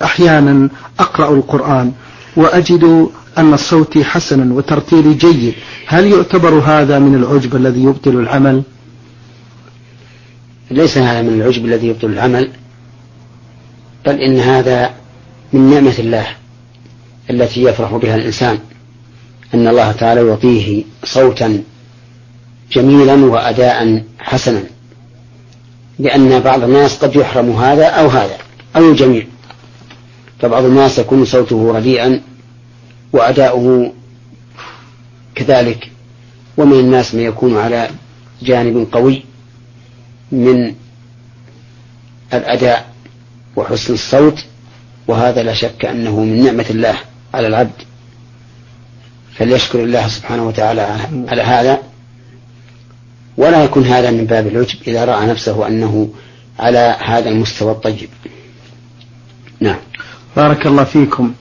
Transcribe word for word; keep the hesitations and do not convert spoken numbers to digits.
أحيانا أقرأ القرآن وأجد أن صوتي حسنا وترتيلي جيد، هل يعتبر هذا من العجب الذي يبطل العمل؟ ليس هذا من العجب الذي يبطل العمل، بل إن هذا من نعمة الله التي يفرح بها الإنسان، أن الله تعالى يعطيه صوتا جميلا وأداء حسنا، لأن بعض الناس قد يحرم هذا أو هذا أو الجميع. فبعض الناس يكون صوته رديئا وأداؤه كذلك، ومن الناس من يكون على جانب قوي من الأداء وحسن الصوت، وهذا لا شك أنه من نعمة الله على العبد، فليشكر الله سبحانه وتعالى على هذا، ولا يكون هذا من باب العجب إذا رأى نفسه أنه على هذا المستوى الطيب. نعم. بارك الله فيكم.